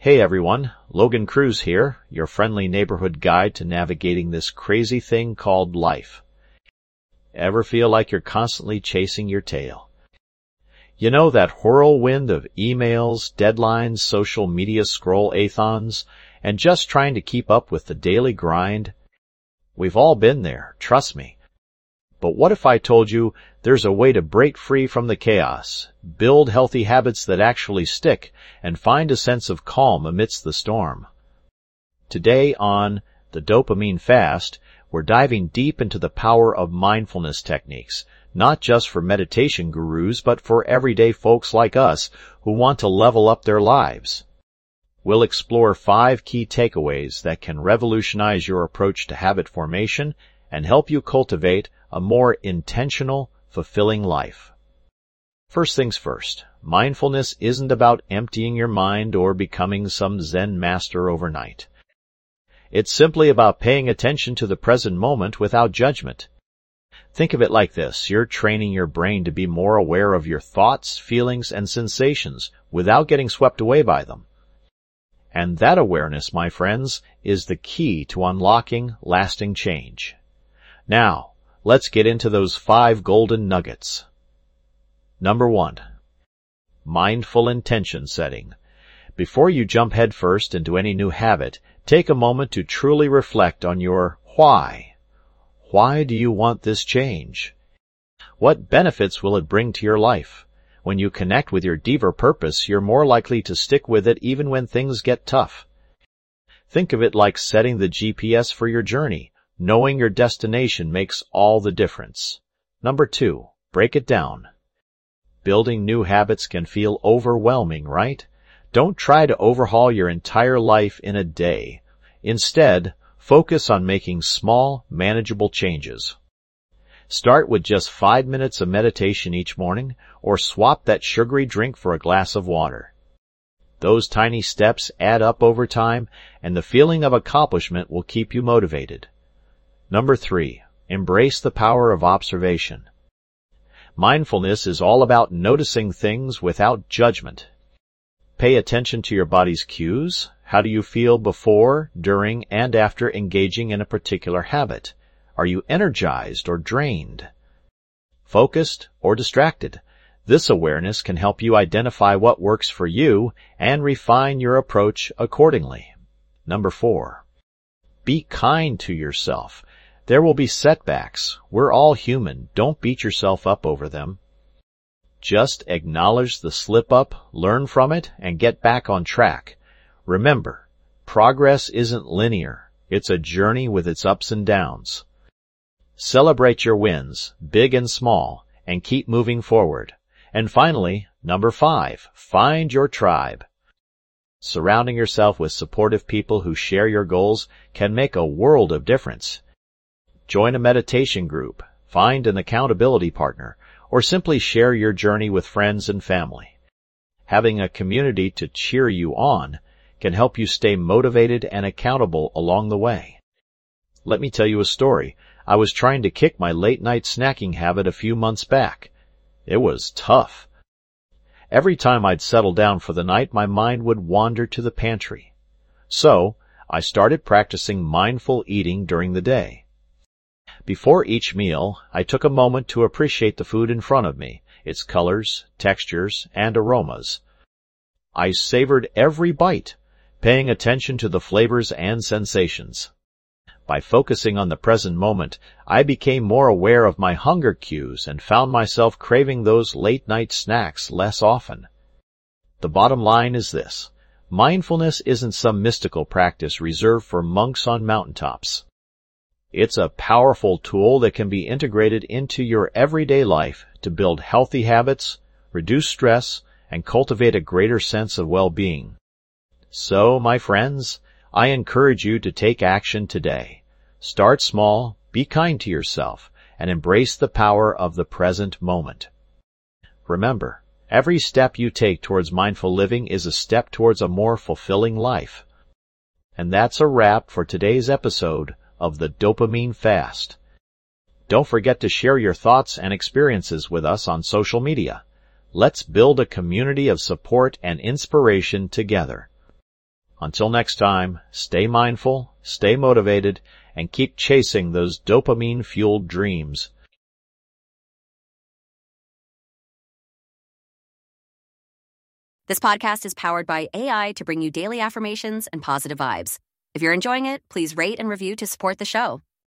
Hey everyone, Logan Cruz here, your friendly neighborhood guide to navigating this crazy thing called life. Ever feel like you're constantly chasing your tail? You know, that whirlwind of emails, deadlines, social media scroll-a-thons, and just trying to keep up with the daily grind? We've all been there, trust me. But what if I told you there's a way to break free from the chaos, build healthy habits that actually stick, and find a sense of calm amidst the storm? Today on The Dopamine Fast, we're diving deep into the power of mindfulness techniques, not just for meditation gurus, but for everyday folks like us who want to level up their lives. We'll explore 5 key takeaways that can revolutionize your approach to habit formation and help you cultivate a more intentional, fulfilling life. First things first, mindfulness isn't about emptying your mind or becoming some Zen master overnight. It's simply about paying attention to the present moment without judgment. Think of it like this: you're training your brain to be more aware of your thoughts, feelings, and sensations without getting swept away by them. And that awareness, my friends, is the key to unlocking lasting change. Now, let's get into those 5 golden nuggets. Number 1. Mindful intention setting. Before you jump headfirst into any new habit, take a moment to truly reflect on your why. Why do you want this change? What benefits will it bring to your life? When you connect with your deeper purpose, you're more likely to stick with it even when things get tough. Think of it like setting the GPS for your journey. Knowing your destination makes all the difference. Number 2, break it down. Building new habits can feel overwhelming, right? Don't try to overhaul your entire life in a day. Instead, focus on making small, manageable changes. Start with just 5 minutes of meditation each morning, or swap that sugary drink for a glass of water. Those tiny steps add up over time, and the feeling of accomplishment will keep you motivated. Number 3, embrace the power of observation. Mindfulness is all about noticing things without judgment. Pay attention to your body's cues. How do you feel before, during, and after engaging in a particular habit? Are you energized or drained? Focused or distracted? This awareness can help you identify what works for you and refine your approach accordingly. Number 4, be kind to yourself. There will be setbacks. We're all human. Don't beat yourself up over them. Just acknowledge the slip-up, learn from it, and get back on track. Remember, progress isn't linear. It's a journey with its ups and downs. Celebrate your wins, big and small, and keep moving forward. And finally, number 5, find your tribe. Surrounding yourself with supportive people who share your goals can make a world of difference. Join a meditation group, find an accountability partner, or simply share your journey with friends and family. Having a community to cheer you on can help you stay motivated and accountable along the way. Let me tell you a story. I was trying to kick my late-night snacking habit a few months back. It was tough. Every time I'd settle down for the night, my mind would wander to the pantry. So, I started practicing mindful eating during the day. Before each meal, I took a moment to appreciate the food in front of me, its colors, textures, and aromas. I savored every bite, paying attention to the flavors and sensations. By focusing on the present moment, I became more aware of my hunger cues and found myself craving those late-night snacks less often. The bottom line is this: mindfulness isn't some mystical practice reserved for monks on mountaintops. It's a powerful tool that can be integrated into your everyday life to build healthy habits, reduce stress, and cultivate a greater sense of well-being. So, my friends, I encourage you to take action today. Start small, be kind to yourself, and embrace the power of the present moment. Remember, every step you take towards mindful living is a step towards a more fulfilling life. And that's a wrap for today's episode of the Dopamine Fast. Don't forget to share your thoughts and experiences with us on social media. Let's build a community of support and inspiration together. Until next time, stay mindful, stay motivated, and keep chasing those dopamine-fueled dreams. This podcast is powered by AI to bring you daily affirmations and positive vibes. If you're enjoying it, please rate and review to support the show.